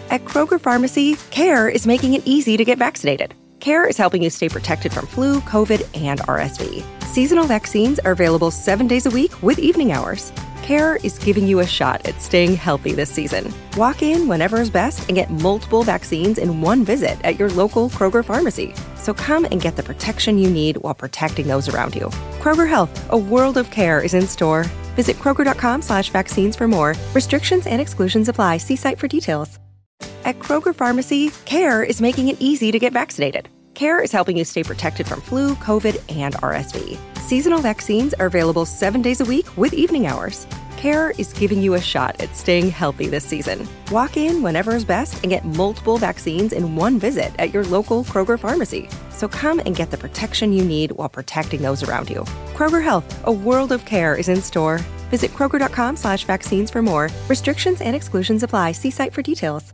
At Kroger Pharmacy, CARE is making it easy to get vaccinated. CARE is helping you stay protected from flu, COVID, and RSV. Seasonal vaccines are available 7 days a week with evening hours. CARE is giving you a shot at staying healthy this season. Walk in whenever is best and get multiple vaccines in one visit at your local Kroger Pharmacy. So come and get the protection you need while protecting those around you. Kroger Health, a world of care is in store. Visit Kroger.com/vaccines for more. Restrictions and exclusions apply. See site for details. At Kroger Pharmacy, CARE is making it easy to get vaccinated. CARE is helping you stay protected from flu, COVID, and RSV. Seasonal vaccines are available 7 days a week with evening hours. CARE is giving you a shot at staying healthy this season. Walk in whenever is best and get multiple vaccines in one visit at your local Kroger Pharmacy. So come and get the protection you need while protecting those around you. Kroger Health, a world of care is in store. Visit Kroger.com/vaccines for more. Restrictions and exclusions apply. See site for details.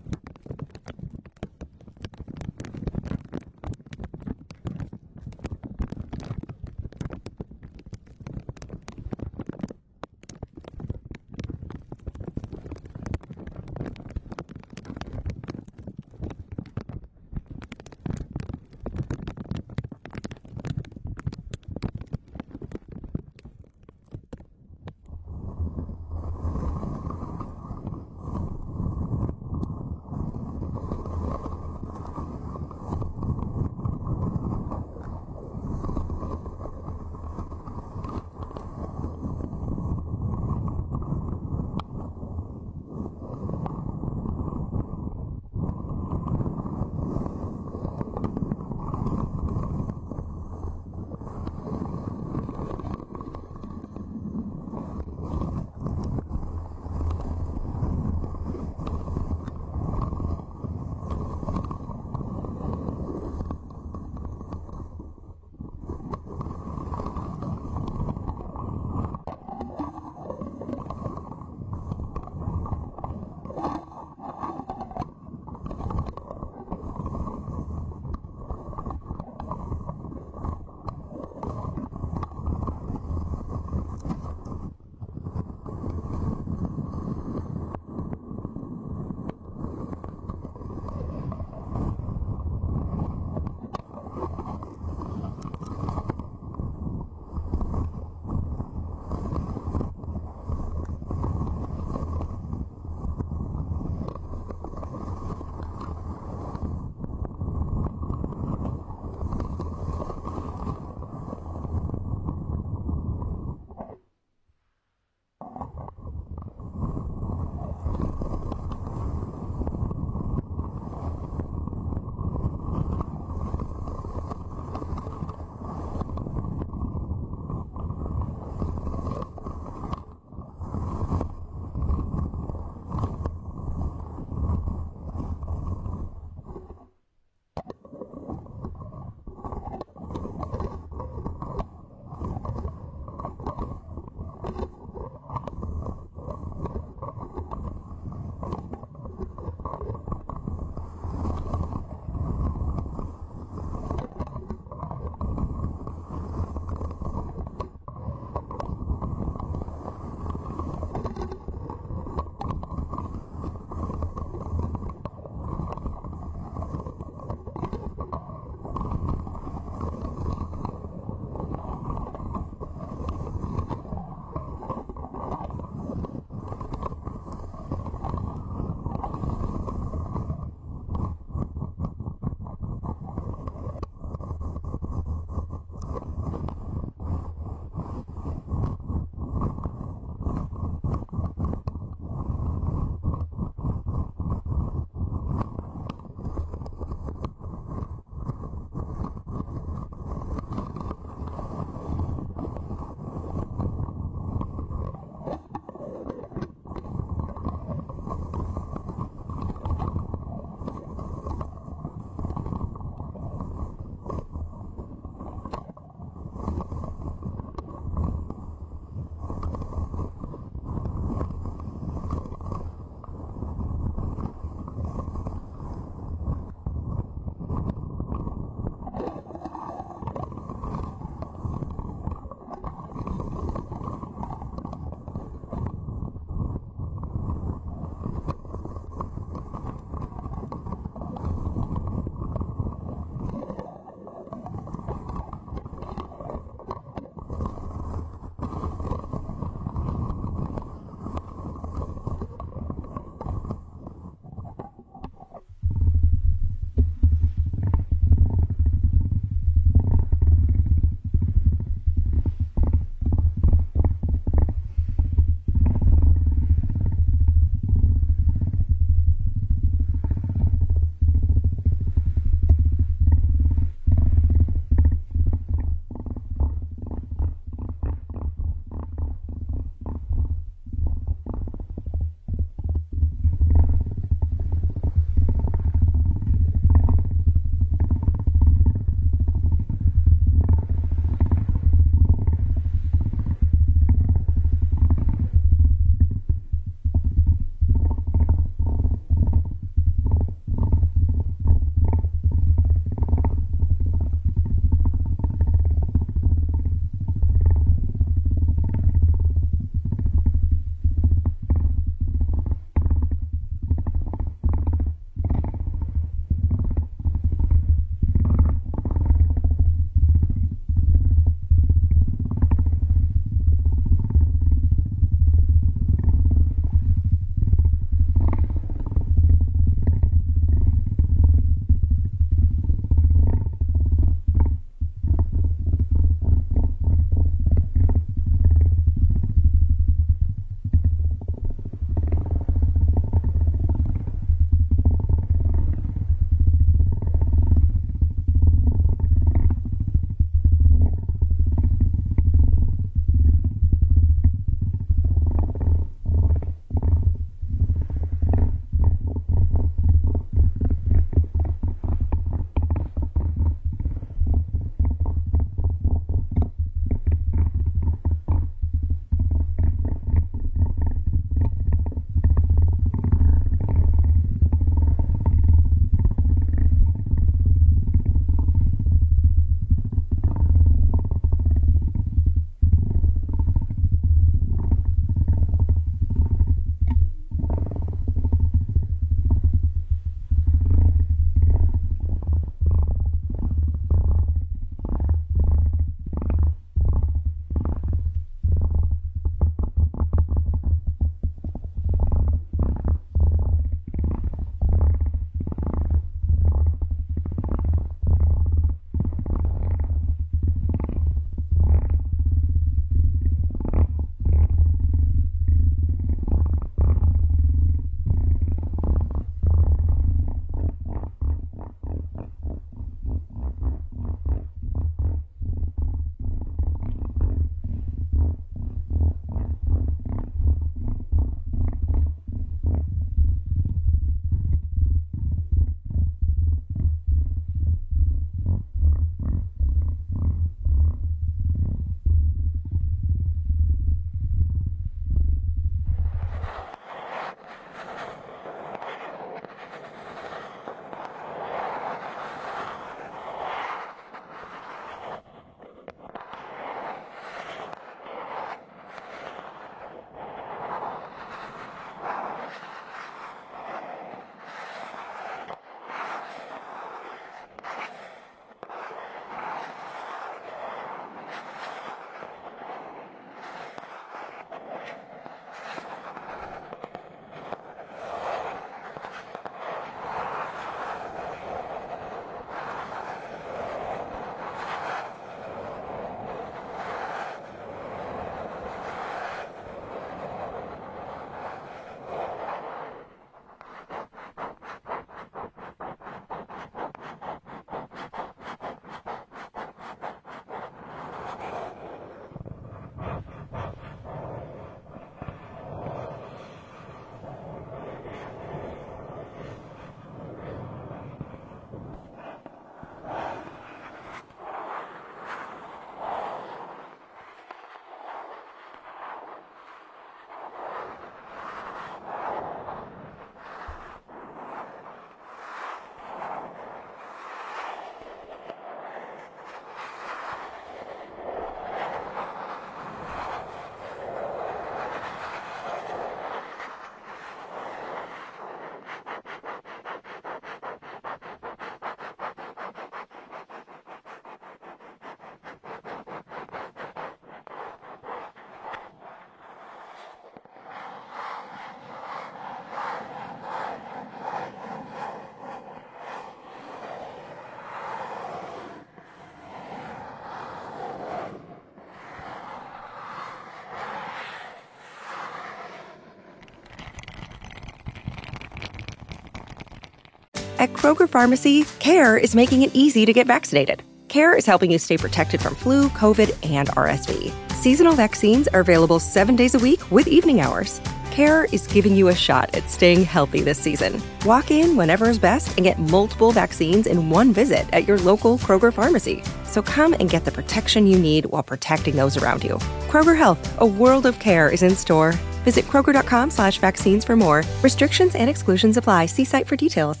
At Kroger Pharmacy, CARE is making it easy to get vaccinated. CARE is helping you stay protected from flu, COVID, and RSV. Seasonal vaccines are available 7 days a week with evening hours. CARE is giving you a shot at staying healthy this season. Walk in whenever is best and get multiple vaccines in one visit at your local Kroger Pharmacy. So come and get the protection you need while protecting those around you. Kroger Health, a world of care is in store. Visit Kroger.com/vaccines for more. Restrictions and exclusions apply. See site for details.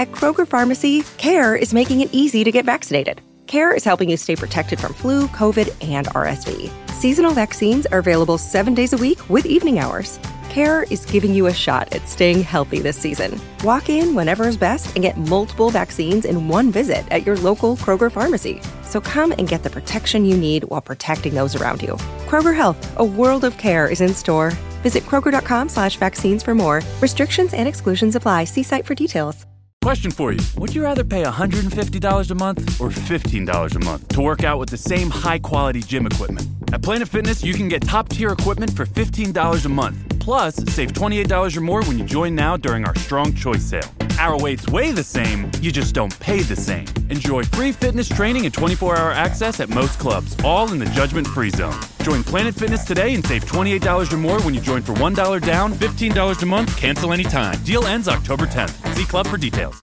At Kroger Pharmacy, CARE is making it easy to get vaccinated. CARE is helping you stay protected from flu, COVID, and RSV. Seasonal vaccines are available 7 days a week with evening hours. CARE is giving you a shot at staying healthy this season. Walk in whenever is best and get multiple vaccines in one visit at your local Kroger Pharmacy. So come and get the protection you need while protecting those around you. Kroger Health, a world of care is in store. Visit Kroger.com/vaccines for more. Restrictions and exclusions apply. See site for details. Question for you. Would you rather pay $150 a month or $15 a month to work out with the same high-quality gym equipment? At Planet Fitness, you can get top-tier equipment for $15 a month. Plus, save $28 or more when you join now during our Strong Choice sale. Our weights weigh the same, you just don't pay the same. Enjoy free fitness training and 24-hour access at most clubs, all in the judgment-free zone. Join Planet Fitness today and save $28 or more when you join for $1 down, $15 a month, cancel anytime. Deal ends October 10th. See club for details.